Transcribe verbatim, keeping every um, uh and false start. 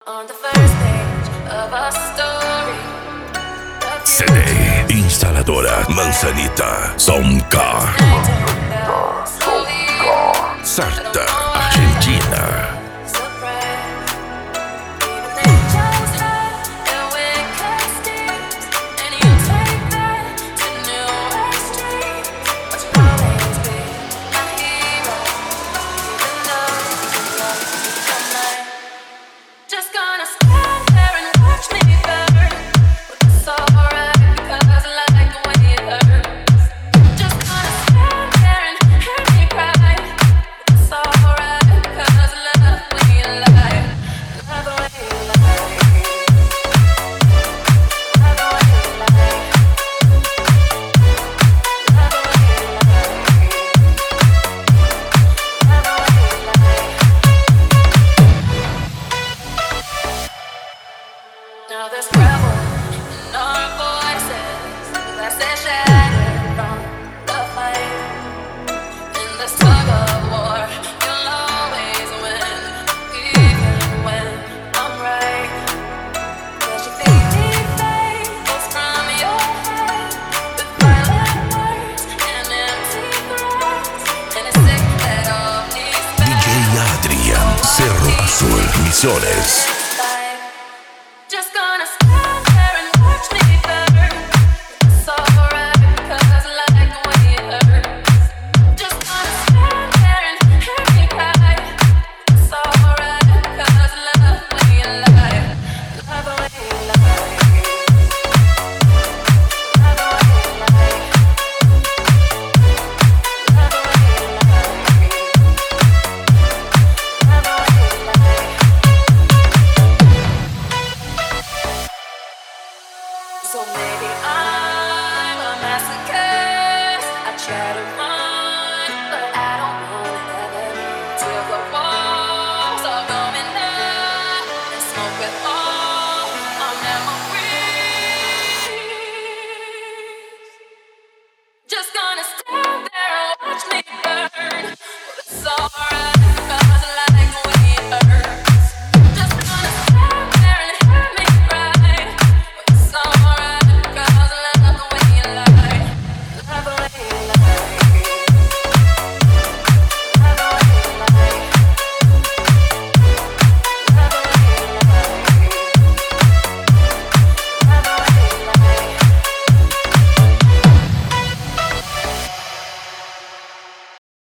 C D Instaladora Manzanita Soundcar Salta, Argentina. Now there's trouble in our voices that's a shadow from the fight. In the tug of war, you'll always win, even when I'm right. 'Cause you feed me fables from your head with violent words and empty threats. And it's sick that all these D J Adrian, Cerro Azul, Misiones.